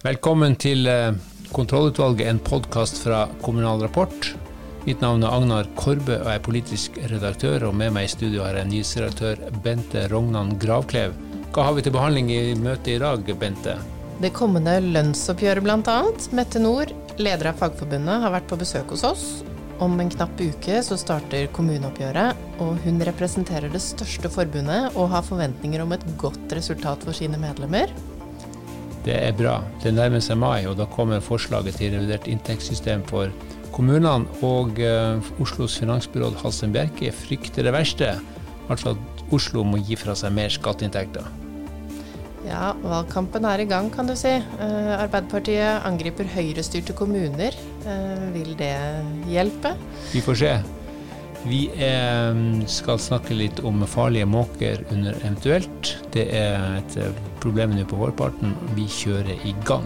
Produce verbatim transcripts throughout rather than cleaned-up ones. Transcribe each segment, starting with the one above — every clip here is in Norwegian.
Velkommen til Kontrollutvalget, en podcast fra Kommunal Rapport. Mitt navn er Agnar Korbe og jeg er politisk redaktør, og med meg i studio har jeg nyhetsredaktør Bente Rognan Gravklev. Hva har vi til behandling i møtet i dag, Bente? Det kommende lønnsoppgjøret blant annet. Mette Nord, leder av Fagforbundet, har vært på besøk hos oss. Om en knapp uke så starter kommuneoppgjøret, og hun representerer det største forbundet og har forventninger om et godt resultat for sine medlemmer. Det er bra. Det nærmer seg mai, og da kommer forslaget til revidert inntektssystem for kommunene, og uh, Oslos finansbyråd Halsten Bjerke frykter det verste, altså at Oslo må gi fra seg mer skatteinntekter. Ja, valgkampen er i gang, kan du si. Uh, Arbeiderpartiet angriper høyrestyrte kommuner. Uh, vil det hjelpe? Vi får se. Vi er, skal snakke litt om farlige måker under eventuelt. Det er et problem nå på vårparten. Vi kjører i gang.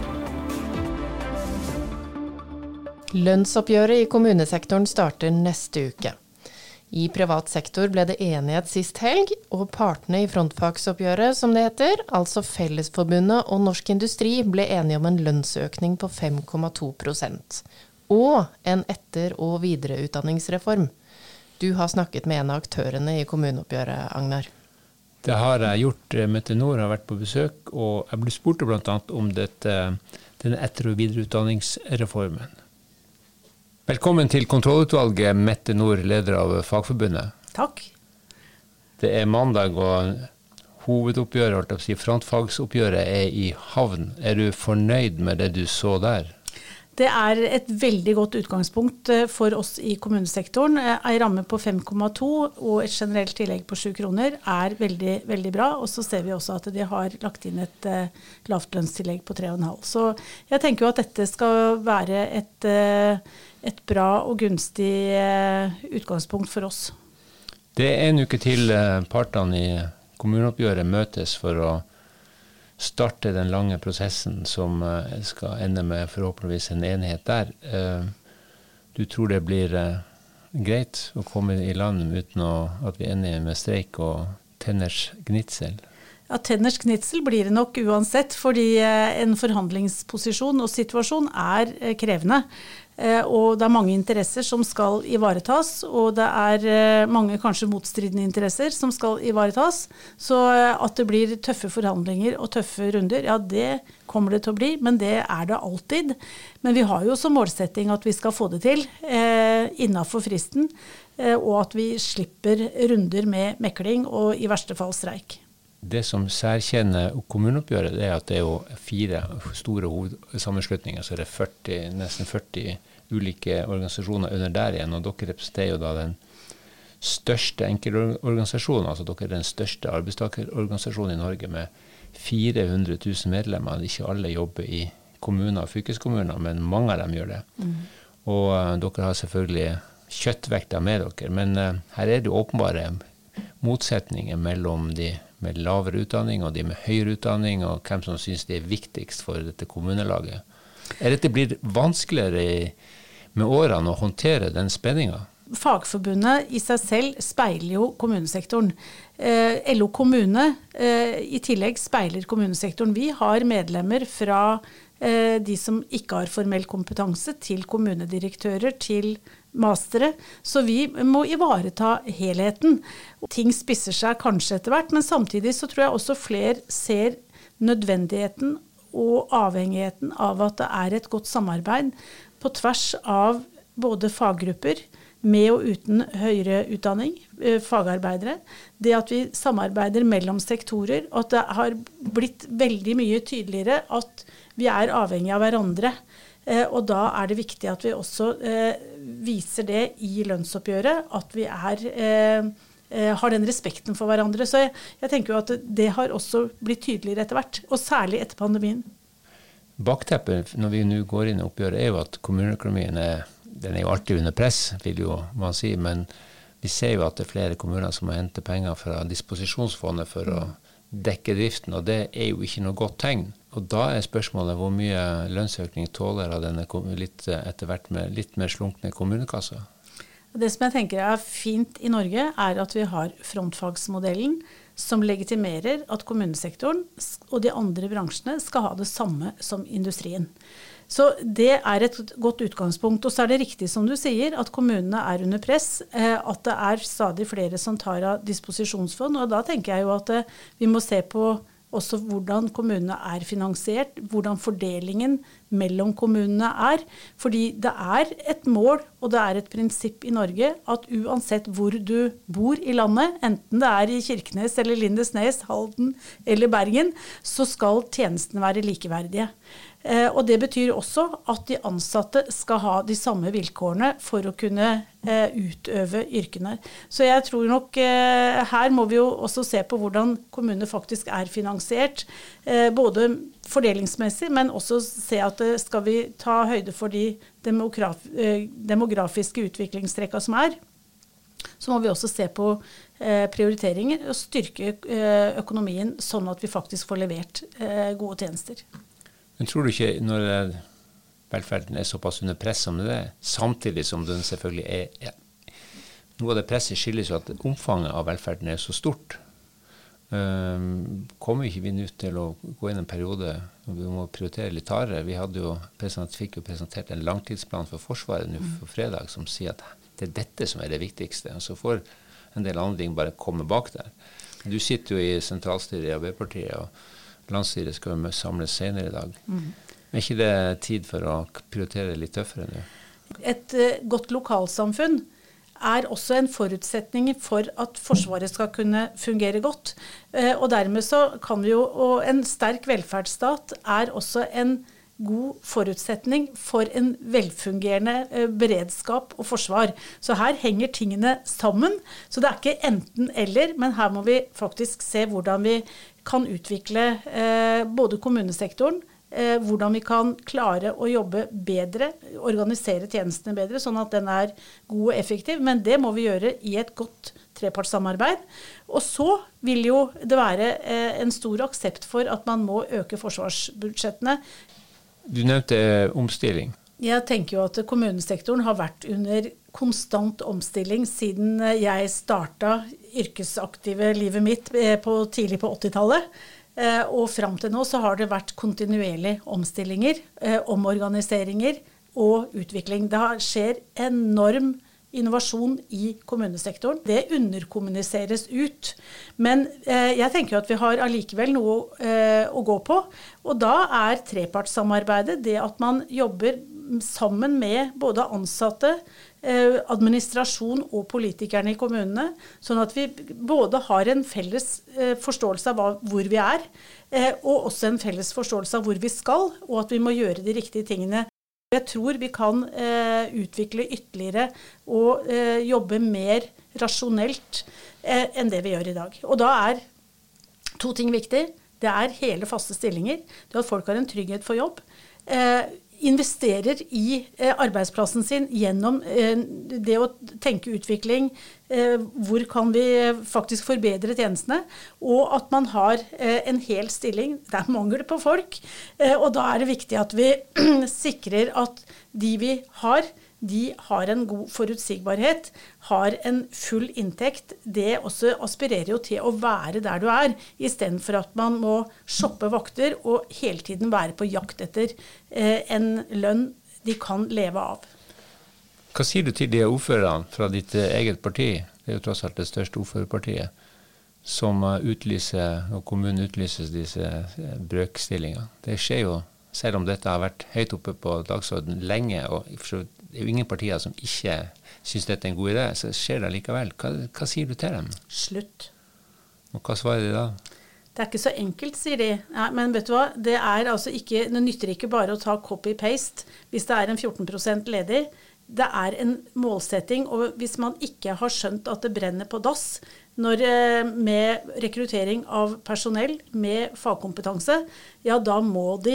Lønnsoppgjøret i kommunesektoren starter neste uke. I privat sektor ble det enighet sist helg, og partene i frontfagsoppgjøret, som det heter, altså Fellesforbundet og Norsk Industri, ble enige om en lønnsøkning på fem komma to prosent. Og en etter- og videreutdanningsreform. Du har snakket med en av aktørene i kommuneoppgjøret, Agnar. Det har jeg gjort. Mette Nord har vært på besøk, og jeg ble spurt blant annet om dette, denne etter- og videreutdanningsreformen. Velkommen til kontrollutvalget, Mette Nord, leder av Fagforbundet. Takk. Det er mandag, og hovedoppgjøret, holdt jeg på å si, frontfagsoppgjøret er i havn. Er du fornøyd med det du så der? Det er et veldig godt utgangspunkt for oss i kommunesektoren. En ramme på fem komma to og et generelt tillegg på sju kroner er veldig, veldig bra. Og så ser vi også at de har lagt inn et lavtlønnstillegg på tre komma fem. Så jeg tenker jo at dette skal være et, et bra og gunstig utgangspunkt for oss. Det er en uke til partene i kommuneoppgjøret møtes for å starte den lange prosessen som skal ende med forhåpentligvis en enighet der. Du tror det blir greit å komme i land uten at vi ender med streik og tenners gnitsel? Ja, tenners gnitsel blir det nok uansett, fordi en forhandlingsposisjon og situasjon er krevende. Og det er mange interesser som skal ivaretas, og det er mange kanskje motstridende interesser som skal ivaretas. Så at det blir tøffe forhandlinger og tøffe runder, ja det kommer det til å bli, men det er det alltid. Men vi har jo som målsetting at vi skal få det til eh, innenfor fristen, eh, og at vi slipper runder med mekling og i verste fall streik. Det som særkjenner kommuneoppgjøret, det er at det er jo fire store hovedsammenslutninger, så det er førti, nesten førti ulike organisasjoner under der igjen, og dere representerer jo da den største enkeltorganisasjonen, altså dere er den største arbeidstakerorganisasjonen i Norge med fire hundre tusen medlemmer. Ikke alle jobber i kommuner og fylkeskommuner, men mange av dem gjør det. Mm. Og uh, dere har selvfølgelig kjøttvekter med dere, men uh, her er det jo åpenbare motsetninger mellom de med lavere utdanning og de med høyere utdanning, og hvem som synes det er viktigst for dette kommunelaget. Er dette blitt vanskeligere med årene å håndtere den spenningen? Fagforbundet i seg selv speiler jo kommunesektoren. Eh, L O kommune eh, i tillegg speiler kommunesektoren. Vi har medlemmer fra eh, de som ikke har formell kompetanse, til kommunedirektører, til mastere, så vi må ivareta helheten. Ting spisser seg kanskje etter hvert, men samtidig så tror jeg også flere ser nødvendigheten og avhengigheten av at det er et godt samarbeid på tvers av både faggrupper, med og uten høyere utdanning, fagarbeidere. Det at vi samarbeider mellom sektorer, og at det har blitt veldig mye tydeligere at vi er avhengige av hverandre. Og da er det viktig at vi også eh, viser det i lønnsoppgjøret, at vi er, eh, har den respekten for hverandre. Så jeg, jeg tenker jo at det har også blitt tydeligere etter hvert, og særlig etter pandemien. Bakteppet når vi nå går inn i oppgjøret er jo at kommuneøkonomien er, den er jo alltid under press, vil jo man si, men vi ser jo at det er flere kommuner som må hente penger fra disposisjonsfondet for å dekke driften, og det er jo ikke noe godt tegn. Og da er spørsmålet hvor mye lønnsøkning tåler av denne litt, etter hvert med litt mer slunkne kommunekasser. Det som jeg tenker er fint i Norge er at vi har frontfagsmodellen som legitimerer at kommunesektoren og de andre bransjene skal ha det samme som industrien. Så det er et godt utgangspunkt, og så er det riktig som du sier, at kommunene er under press, at det er stadig flere som tar av disposisjonsfond, og da tenker jeg jo at vi må se på også hvordan kommunene er finansiert, hvordan fordelingen mellom kommunene er, fordi det er et mål, og det er et prinsipp i Norge, at uansett hvor du bor i landet, enten det er i Kirkenes eller Lindesnes, Halden eller Bergen, så skal tjenestene være likeverdige. Eh, og det betyr også at de ansatte skal ha de samme vilkårene for å kunne eh, utøve yrkene. Så jeg tror nok eh, her må vi jo også se på hvordan kommunene faktisk er finansiert, eh, både fordelingsmessig, men også se at eh, skal vi ta høyde for de demograf, eh, demografiske utviklingstrekka som er, så må vi også se på eh, prioriteringer og styrke eh, økonomien sånn at vi faktisk får levert eh, gode tjenester. Men tror du ikke, når velferden er såpass under press som det er, samtidig som den selvfølgelig er, ja, noe av det presset skyldes jo at omfanget av velferden er så stort. Um, kommer ikke vi nå til å gå inn en periode hvor vi må prioritere litt hardere? Vi hadde jo present, fikk jo presentert en langtidsplan for Forsvaret nå for fredag som sier at det er dette som er det viktigste, og så får en del andre ting bare komme bak der. Du sitter jo i sentralstyret i Arbeiderpartiet, og landsstyret skal jo samles senere i dag. Mm. Er ikke det tid for å prioritere litt tøffere nå? Et uh, godt lokalsamfunn er også en forutsetning for at Forsvaret skal kunne fungere godt. Uh, og dermed så kan vi jo, og en sterk velferdsstat er også en god forutsetning for en velfungerende uh, beredskap og forsvar. Så her henger tingene sammen. Så det er ikke enten eller, men her må vi faktisk se hvordan vi kan utvikle eh, både kommunesektoren, eh, hvordan vi kan klare å jobbe bedre, organisere tjenestene bedre, sånn at den er god og effektiv, men det må vi gjøre i et godt trepartssamarbeid. Og så vil jo det være eh, en stor aksept for at man må øke forsvarsbudsjettene. Du nevnte eh, omstilling. Jeg tenker jo at kommunesektoren har vært under konstant omstilling siden jeg startet yrkesaktive livet mitt på, tidlig på åttitallet. Og frem til nå så har det vært kontinuerlige omstillinger, omorganiseringer og utvikling. Det skjer enorm innovasjon i kommunesektoren. Det underkommuniseres ut. Men eh, jeg tenker jo at vi har allikevel noe eh, å gå på. Og da er trepartssamarbeidet det at man jobber sammen med både ansatte, eh, administrasjon og politikerne i kommunene, sånn at vi både har en felles eh, forståelse av hva, hvor vi er, eh, og også en felles forståelse av hvor vi skal, og at vi må gjøre de riktige tingene. Jeg tror vi kan eh, utvikle ytterligere og eh, jobbe mer rasjonelt eh, enn det vi gjør i dag. Og da er to ting viktig. Det er hele faste stillinger, det at folk har en trygghet for jobb, eh, investerer i eh, arbeidsplassen sin gjennom eh, det å tenke utvikling, eh, hvor kan vi faktisk forbedre tjenestene, og at man har eh, en hel stilling. Det er mangel på folk, eh, og da er det viktig at vi sikrer at de vi har, de har en god forutsigbarhet, har en full inntekt. Det også aspirerer jo til å være der du er, i stedet for at man må shoppe vakter og hele tiden være på jakt etter eh, en lønn de kan leve av. Hva sier du til de ordførerne fra ditt eget parti, det er jo tross alt det største ordførerpartiet, som utlyser, og kommunen utlyser disse brøkstillingene? Det skjer jo, selv om dette har vært høyt oppe på dagsordenen lenge, og det er jo ingen partier som ikke synes dette er en god idé, så skjer det likevel. Hva, hva sier du til dem? Slutt. Og hva svarer de da? Det er ikke så enkelt, sier de. Nei, men vet du hva, det er altså ikke, det nytter ikke bare å ta copy-paste hvis det er en fjorten prosent ledig. Det er en målsetting, og hvis man ikke har skjønt at det brenner på dass, når, med rekruttering av personell med fagkompetanse, ja, da må de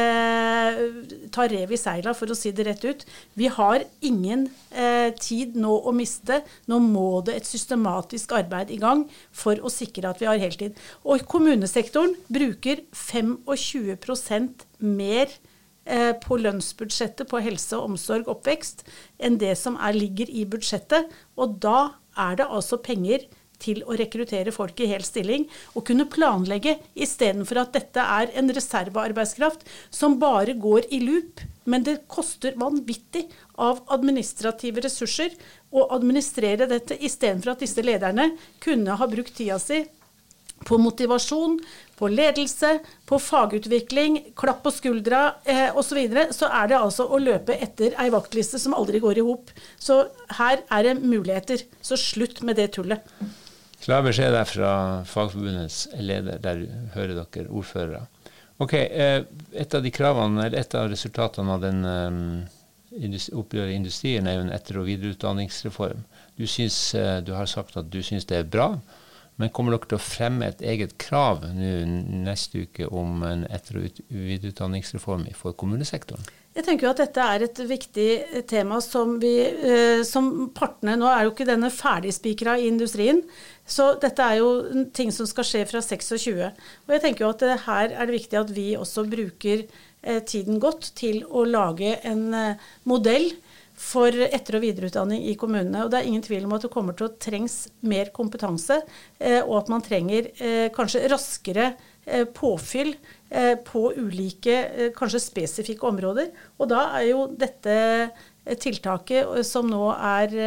eh, ta rev i seila, for å si det rett ut. Vi har ingen eh, tid nå å miste. Nå må det et systematisk arbeid i gang for å sikre at vi har heltid. Og kommunesektoren bruker tjuefem prosent mer eh, på lønnsbudsjettet på helse, omsorg, oppvekst enn det som er, ligger i budsjettet. Og da er det altså penger til å rekruttere folk i hel stilling, og kunne planlegge i stedet for at dette er en reservearbeidskraft som bare går i loop, men det koster vanvittig av administrative ressurser å administrere dette, i stedet for at disse lederne kunne ha brukt tida si på motivasjon, på ledelse, på fagutvikling, klapp på skuldra eh, og så videre, så er det altså å løpe etter ei vaktliste som aldri går i hop. Så her er det muligheter, så slutt med det tullet. Klar beskjed der fra Fagforbundets leder, der hører dere ordførere. Ok, et av de kravene, eller et av resultatene av den oppgjøret i industrien er jo en etter- og videreutdanningsreform. Du, synes, du har sagt at du synes det er bra, men kommer dere til å fremme et eget krav nå neste uke om en etter- og videreutdanningsreform for kommunesektoren? Jeg tenker jo at dette er et viktig tema som vi, som partene, nå er jo ikke denne ferdigspikret i industrien, så dette er jo ting som skal skje fra tjueseks. Og jeg tenker jo at det her er det viktig at vi også bruker tiden godt til å lage en modell for etter- og videreutdanning i kommunene. Og det er ingen tvil om at det kommer til å trengs mer kompetanse, og at man trenger kanskje raskere påfyll på ulike, kanskje spesifikke områder. Og da er jo dette tiltaket som nå er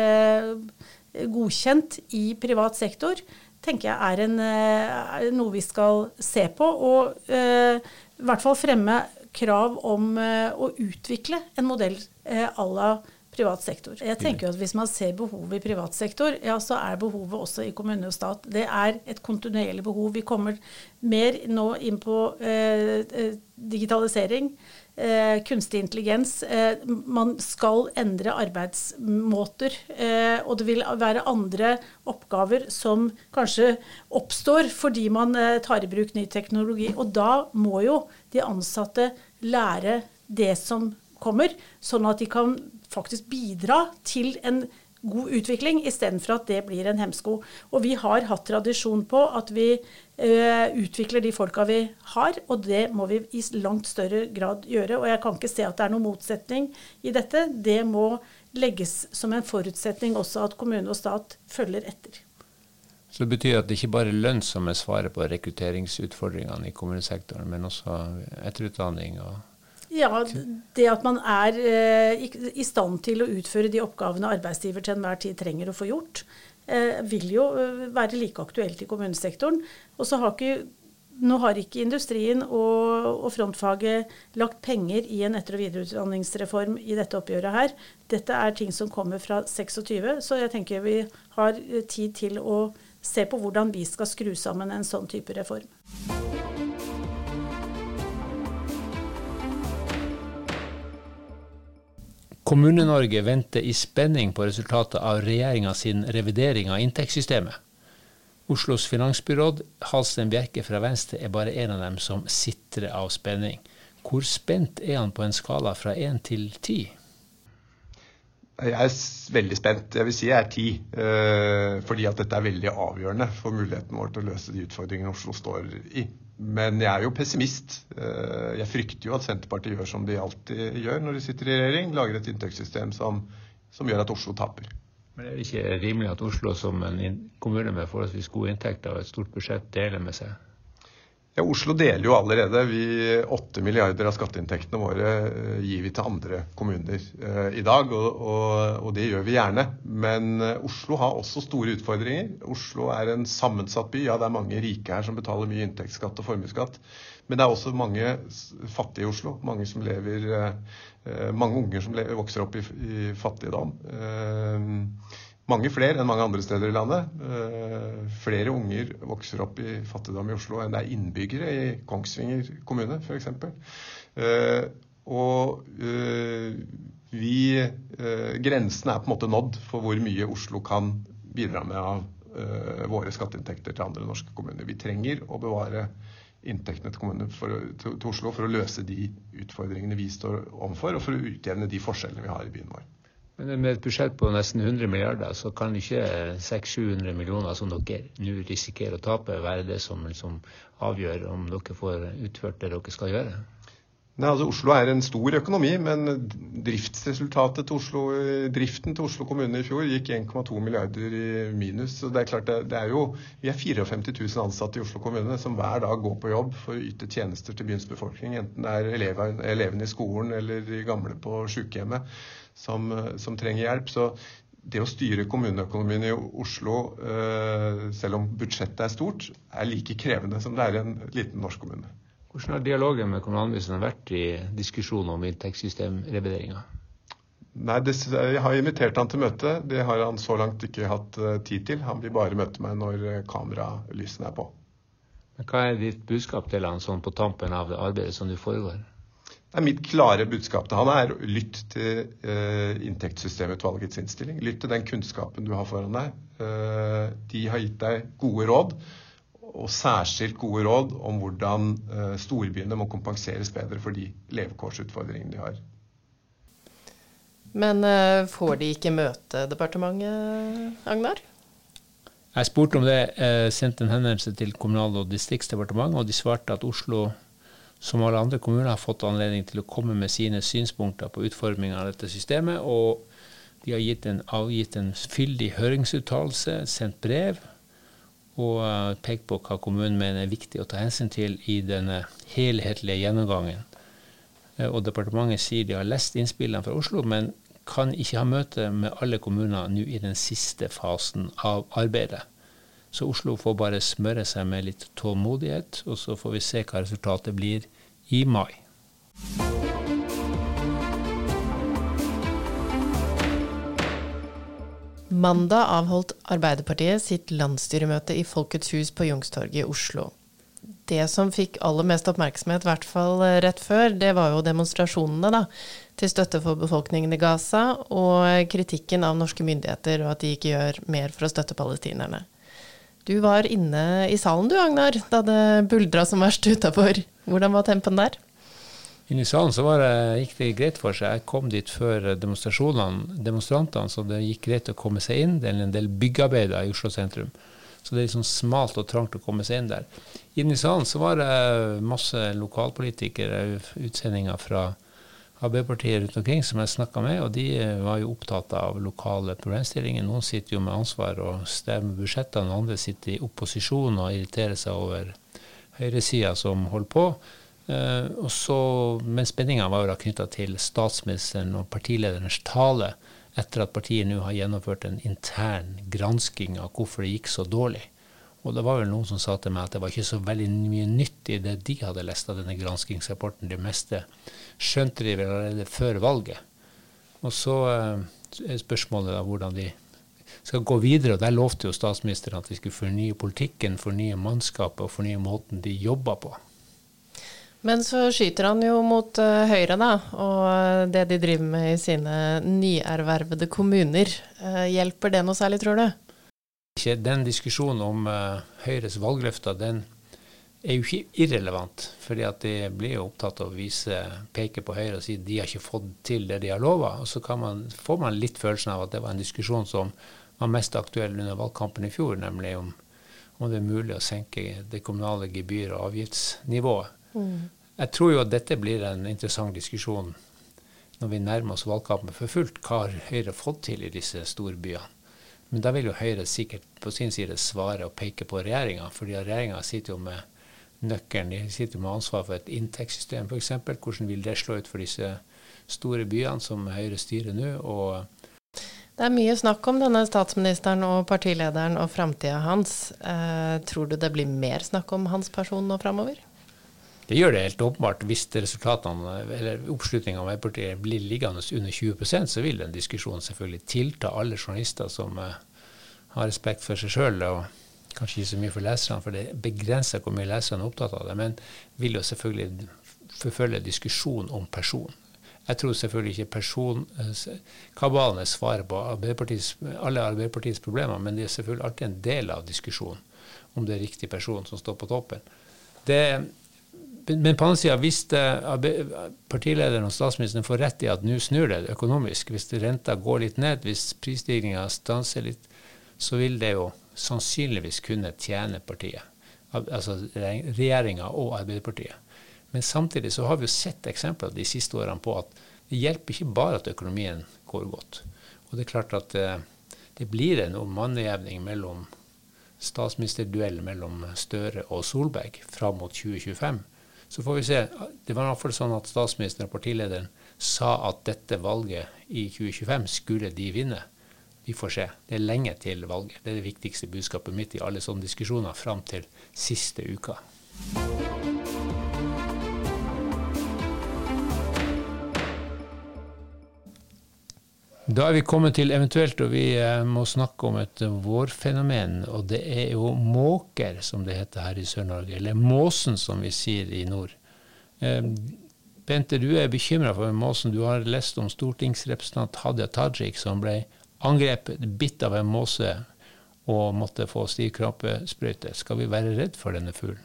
godkjent i privat sektor, tenker jeg er, en, er noe vi skal se på, og i hvert fall fremme krav om å utvikle en modell à la privat sektor. Jeg tenker jo at hvis man ser behovet i privat sektor, ja, så er behovet også i kommune og stat. Det er et kontinuerlig behov. Vi kommer mer nå inn på eh, digitalisering, eh, kunstig intelligens. Eh, man skal endre arbeidsmåter, eh, og det vil være andre oppgaver som kanskje oppstår fordi man eh, tar i bruk ny teknologi. Og da må jo de ansatte lære det som kommer, sånn at de kan faktisk bidra til en god utvikling, i stedet for at det blir en hemsko. Og vi har hatt tradisjon på at vi uh, utvikler de folka vi har, og det må vi i langt større grad gjøre. Og jeg kan ikke se at det er noen motsetning i dette. Det må legges som en forutsetning også at kommune og stat følger etter. Så det betyr at det ikke bare er lønn som er svaret på rekrutteringsutfordringene i kommunesektoren, men også etterutdanning og... Ja, det at man er eh, i, i stand til å utføre de oppgavene arbeidsgiver til enhver tid trenger å få gjort, eh, vil jo være like aktuelt i kommunesektoren. Og så har ikke, nå har ikke industrien og, og frontfaget lagt penger i en etter- og videreutdanningsreform i dette oppgjøret her. Dette er ting som kommer fra tjueseks, så jeg tenker vi har tid til å se på hvordan vi skal skru sammen en sånn type reform. Kommune-Norge venter i spenning på resultatet av regjeringen sin revidering av inntektssystemet. Oslos finansbyråd, Halsten Bjerke fra Venstre, er bare en av dem som sitrer av spenning. Hvor spent er han på en skala fra én til ti? Jeg er veldig spent. Jeg vil si jeg er ti, fordi at dette er veldig avgjørende for muligheten vår til å løse de utfordringene Oslo står i. Men jeg er jo pessimist. Jeg frykter jo at Senterpartiet gjør som de alltid gjør når de sitter i regjering, lager et inntektssystem som, som gjør at Oslo taper. Men det er ikke rimelig at Oslo som en kommune med forholdsvis gode inntekter og et stort budsjett deler med seg? Ja, Oslo deler jo allerede. Vi, åtte milliarder av skatteinntektene våre gir vi til andre kommuner eh, i dag, og, og, og det gjør vi gjerne. Men eh, Oslo har også store utfordringer. Oslo er en sammensatt by. Ja, det er mange rike her som betaler mye inntektsskatt og formuesskatt. Men det er også mange fattige i Oslo. Mange, som lever, eh, mange unger som lever, vokser opp i, i fattigdom. Eh, Mange flere enn mange andre steder i landet. Uh, flere unger vokser opp i fattigdom i Oslo enn det er innbyggere i Kongsvinger kommune, for eksempel. Uh, og uh, vi, uh, grensen er på en måte nådd for hvor mye Oslo kan bidra med av uh, våre skatteinntekter til andre norske kommuner. Vi trenger å bevare inntektene til, kommunen for, til, til Oslo for å løse de utfordringene vi står overfor, og for å utjevne de forskjellene vi har i byen vår. Men med et budsjett på nesten hundre milliarder, så kan ikke seks til sju hundre millioner som dere nå risikerer å tape, være det som liksom avgjør om dere får utført det dere skal gjøre? Nei, altså Oslo er en stor økonomi, men driftsresultatet til Oslo, driften til Oslo kommune i fjor gikk en komma to milliarder i minus. Så det er klart, det, det er jo, vi er femtifire tusen ansatte i Oslo kommune som hver dag går på jobb for å yte tjenester til byens befolkning, enten det er elever, elevene i skolen eller de gamle på sykehjemmet som, som trenger hjelp. Så det å styre kommuneøkonomien i Oslo, selv om budsjettet er stort, er like krevende som det er i en liten norsk kommune. Hvordan har dialogen med kommunalministeren vært i diskusjonen om inntektssystemrevideringen? Nei, det, jeg har invitert han til møte. Det har han så langt ikke hatt tid til. Han vil bare møte meg når kameralysene er på. Men hva er ditt budskap til han sånn på tampen av det arbeidet som du foregår? Det er mitt klare budskap til han er lytt til uh, inntektssystemutvalgets innstilling. Lytt til den kunnskapen du har foran deg. Uh, de har gitt deg gode råd, og særskilt gode råd om hvordan uh, storbyene må kompenseres bedre for de levekårsutfordringene de har. Men uh, får de ikke møte departementet, Agnar? Jeg spurte om det, uh, sendte en henvendelse til Kommunal- og distriktsdepartementet, og de svarte at Oslo, som alle andre kommuner, har fått anledning til å komme med sine synspunkter på utformingen av dette systemet, og de har gitt en, avgitt en fyldig høringsuttalelse, sendt brev, og uh, pekt på hva kommunen mener er viktig å ta hensyn til i denne helhetlige gjennomgangen. Uh, og departementet sier de har lest innspillene fra Oslo, men kan ikke ha møte med alle kommuner nå i den siste fasen av arbeidet. Så Oslo får bare smøre seg med litt tålmodighet, og så får vi se hva resultatet blir i mai. Mandag avholdt Arbeiderpartiet sitt landsstyremøte i Folkets hus på Youngstorget i Oslo. Det som fikk aller mest oppmerksomhet, i hvert fall rett før, det var jo demonstrasjonene da, til støtte for befolkningen i Gaza, og kritikken av norske myndigheter, og at de ikke gjør mer for å støtte palestinerne. Du var inne i salen du, Agnar, da det buldra som verst utenfor. Hvordan var tempen der? Inne i salen så var det, gikk det greit for seg. Jeg kom dit før demonstrasjonene, demonstrantene, så det gikk greit å komme seg inn. Det er en del byggearbeider i Oslo sentrum. Så det er liksom smalt og trangt å komme seg inn der. Inne i salen så var det masse lokalpolitikere, utsendinger fra Arbeiderpartiet rundt omkring som jeg snakket med, og de var jo opptatt av lokale problemstillinger. Noen sitter jo med ansvar og stemmer budsjettene, andre sitter i opposisjon og irriterer seg over høyresiden som holder på. Uh, og så, men spenningen var jo da knyttet til statsministeren og partilederens tale etter at partiet nå har gjennomført en intern gransking av hvorfor det gikk så dårlig. Og det var vel noen som sa til meg at det var ikke så veldig mye nytt i det de hadde lest av denne granskingsrapporten. Det meste skjønte de vel allerede før valget. Og så uh, er spørsmålet da hvordan de skal gå videre, og der lovte jo statsministeren at de skulle fornye politikken, fornye mannskapet og fornye måten de jobber på. Men så skyter han jo mot uh, Høyre da, og det de driver med i sine nyervervede kommuner. Uh, hjelper det noe særlig, tror du? Den diskusjonen om uh, Høyres valgløfter, den er jo ikke irrelevant, fordi at de blir jo opptatt av å vise, peke på Høyre og si at de har ikke fått til det de har lovet. Og så kan man, får man litt følelsen av at det var en diskusjon som var mest aktuell under valgkampen i fjor, nemlig om, om det er mulig å senke det kommunale gebyr- og avgiftsnivået. Mm. Jeg tror jo at dette blir en interessant diskusjon når vi nærmer oss valgkampen for fullt. Hva har Høyre fått til i disse storbyene? Men da vil jo Høyre sikkert på sin side svare og peke på regjeringen, fordi regjeringen sitter jo med nøkkelen, de sitter jo med ansvar for et inntektssystem for eksempel. Hvordan vil det slå ut for disse store byene som Høyre styrer nå? Og det er mye snakk om denne statsministeren og partilederen og fremtiden hans. Eh, tror du det blir mer snakk om hans person nå fremover? Det gjør det helt åpenbart. Hvis resultatene eller oppslutningen av Arbeiderpartiet blir liggende under tjue prosent, så vil den diskusjonen selvfølgelig tilta alle journalister som uh, har respekt for seg selv, og kanskje ikke så mye for leserne, for det begrenser hvor mye leserne er opptatt av det, men vil jo selvfølgelig forfølge diskusjon om person. Jeg tror selvfølgelig ikke personkabalen er svaret på Arbeiderpartiets, alle Arbeiderpartiets problemer, men det er selvfølgelig alltid en del av diskusjonen om det er riktig person som står på toppen. Det Men på annen side, hvis partilederen og statsministeren får rett i at nå snur det økonomisk, hvis renta går litt ned, hvis prisstigningen stanser litt, så vil det jo sannsynligvis kunne tjene partiet, altså regjeringen og Arbeiderpartiet. Men samtidig så har vi jo sett eksempler de siste årene på at Det hjelper ikke bare at økonomien går godt. Og det er klart at det, det blir en mannejevning mellom statsministerduell mellom Støre og Solberg fram mot tjue tjuefem. Så får vi se. Det var i hvert fall sånn at statsministeren og partilederen sa at dette valget i tjue tjuefem skulle de vinne. Vi får se. Det er lenge til valget. Det er det viktigste budskapet mitt i alle sånne diskusjoner fram til siste uka. Da er vi kommet til eventuelt, og vi må snakke om et vårfenomen, og det er jo måker, som det heter her i Sør-Norge, eller måsen, som vi sier i nord. Bente, du er bekymret for måsen. Du har lest om stortingsrepresentant Hadia Tajik, som ble angrepet, bitt av en måse, og måtte få stivkrampesprøyte. Skal vi være redd for denne fuglen?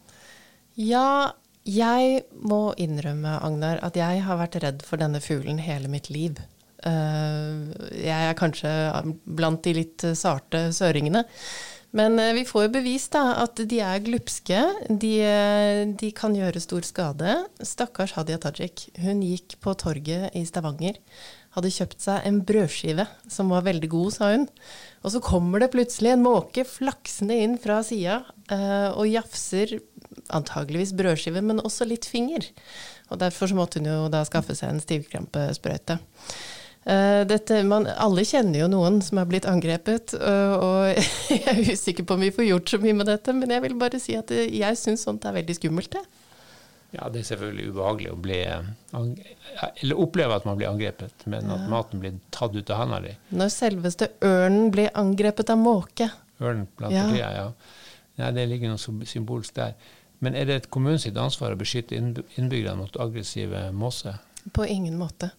Ja, jeg må innrømme, Agnar, at jeg har vært redd for denne fuglen hele mitt liv. Uh, jeg er kanskje blant de litt sarte søringene, men uh, vi får jo bevist da, at de er glupske, de, de kan gjøre stor skade. Stakkars Hadia Tajik, hun gikk på torget i Stavanger, hadde kjøpt seg en brødskive som var veldig god, sa hun. Og så kommer det plutselig en måke flaksende inn fra siden uh, og jafser antageligvis brødskive, men også litt finger. Og derfor så måtte hun jo da skaffe seg en stivkrampesprøyte. Uh, dette, man, alle kjenner jo noen som har blitt angrepet, uh, og jeg er usikker på om vi får gjort så mye med dette, men jeg vil bare si at jeg synes sånt er veldig skummelt. Det. Ja, det er selvfølgelig ubehagelig å bli, eller oppleve at man blir angrepet, men at ja. maten blir tatt ut av handa di. Når selveste ørnen blir angrepet av måke. Ørnen blant ja. partiet, ja. Nei, det ligger noe symbolsk der. Men er det et kommunens ansvar å beskytte innbyggerne mot aggressive måser? På ingen måte.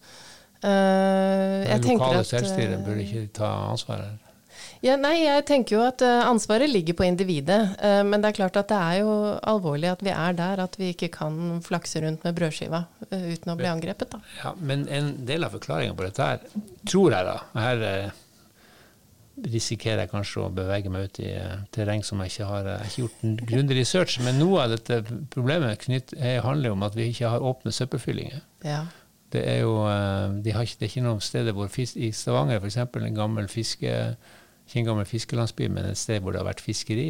Uh, det lokale selvstyret burde ikke ta ansvaret. Ja, nei, jeg tenker jo at uh, ansvaret ligger på individet, uh, men det er klart at det er jo alvorlig at vi er der, at vi ikke kan flakse rundt med brødskiva uh, uten å bli angrepet. Da. Ja, men en del av forklaringen på dette her, tror jeg da, her uh, risikerer jeg kanskje å bevege meg ut i uh, terreng som jeg ikke har uh, ikke gjort en grundig research, men noe av dette problemet knytt, uh, handler om at vi ikke har åpne søppelfyllinger. Ja. Det er jo, de har ikke, det er ikke noen steder hvor fisk, i Stavanger for eksempel, en gammel fiske, ikke en gammel fiskelandsby, men et sted hvor det har vært fiskeri,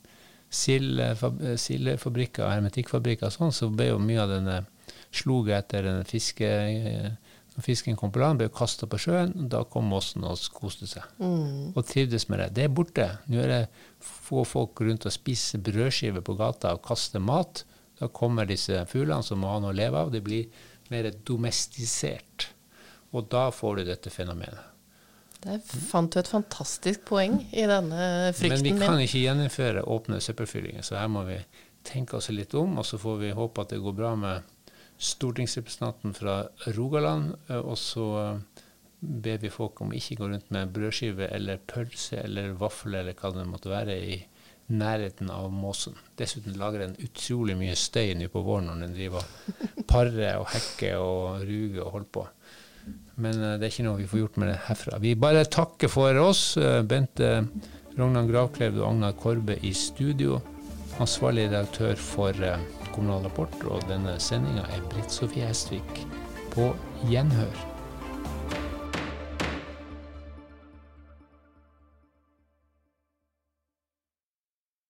sildefabrikker, hermetikkfabrikker og sånn, så ble jo mye av denne sloget etter denne fiske, når fisken kom på land, ble jo kastet på sjøen, og da kom måsen og koste seg. Mm. Og trivdes med det. Det er borte. Nå er det få folk rundt og spiser brødskiver på gata og kaster mat. Da kommer disse fuglene som må ha noe å leve av. Det blir mer domestisert, og da får du dette fenomenet. Det fant du et fantastisk poeng i denne frykten min. Men vi kan min. ikke gjennomføre åpne søppelfyllinger, så her må vi tenke oss litt om, og så får vi håpe at det går bra med stortingsrepresentanten fra Rogaland, og så ber vi folk om ikke gå rundt med brødskive eller pølse eller vaffel eller hva det måtte være i nærheten av måsen. Dessuten lager den utrolig mye støy nå på våren når den driver og parer og hekker og ruger og holder på. Men uh, det er ikke noe vi får gjort med det herfra. Vi bare takker for oss. Uh, Bente Rognan Gravklev og Agnar Korbe i studio. Ansvarlig redaktør for uh, Kommunal Rapport, og denne sendingen er Britt Sofie Hestvik. På gjenhør.